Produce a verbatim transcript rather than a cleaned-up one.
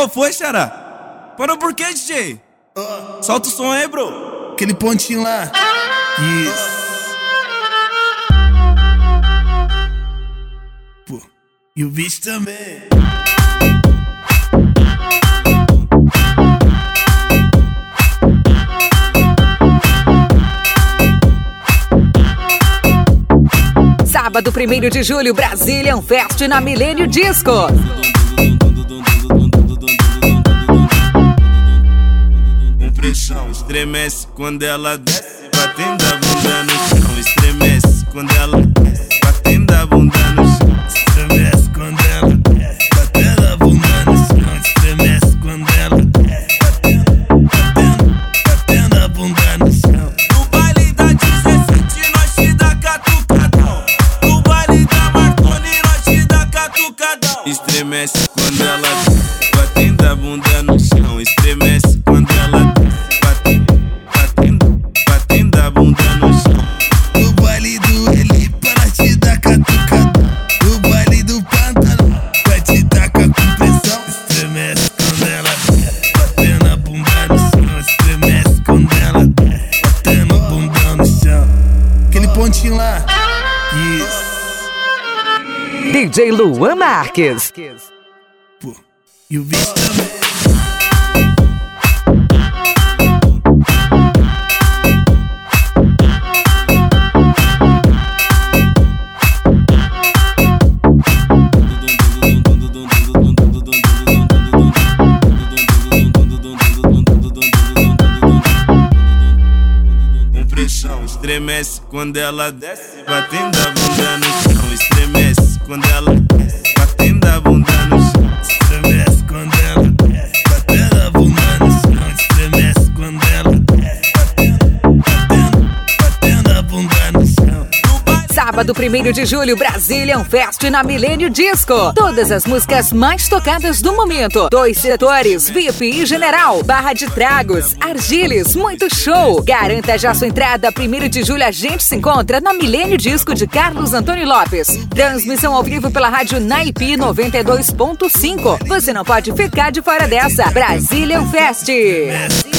Qual foi, xará? Parou por quê, D J? Uh, Solta o som aí, bro. Aquele pontinho lá. Isso. Pô, e o bicho também. Sábado, primeiro de julho, Brazilian Fest na Milênio Disco. Com pressão, estremece quando ela desce, batendo a bunda no chão. Estremece quando ela desce, batendo a bunda no chão. Estremece quando ela desce, batendo a bunda no chão. Estremece quando ela desce, batendo, batendo, batendo a bunda no chão. No baile da dezessete, nós te dá catucadão. No baile da Marconi, nós te dá catucadão. Estremece quando ela desce, batendo a bunda no chão. Estremece quando ela desce, batendo, batendo, batendo a bunda no chão. No baile do Eli, para te dar catucadão. No baile do Pantano, vai te tacar com pressão. Estremece quando ela desce, batendo a bunda no chão. Estremece quando ela desce, batendo a bunda no chão. Aquele pontinho lá. Isso. D J Luan Marques. Pô, e o bicho também. Com pressão, estremece quando ela desce, batendo a bunda no chão. Estremece quando ela desce, batendo a bunda no chão. Estremece quando ela desce, batendo a bunda no chão. Estremece quando ela desce, batendo, batendo, batendo a bunda no chão. Sábado, primeiro de julho, Brazilian Fest na Milênio Disco. Todas as músicas mais tocadas do momento. Dois setores, V I P e General. Barra de Tragos, Argiles, muito show. Garanta já sua entrada. Primeiro de julho a gente se encontra na Milênio Disco de Carlos Antônio Lopes. Transmissão ao vivo pela rádio Naipe noventa e dois ponto cinco. Você não pode ficar de fora dessa. Brazilian Fest.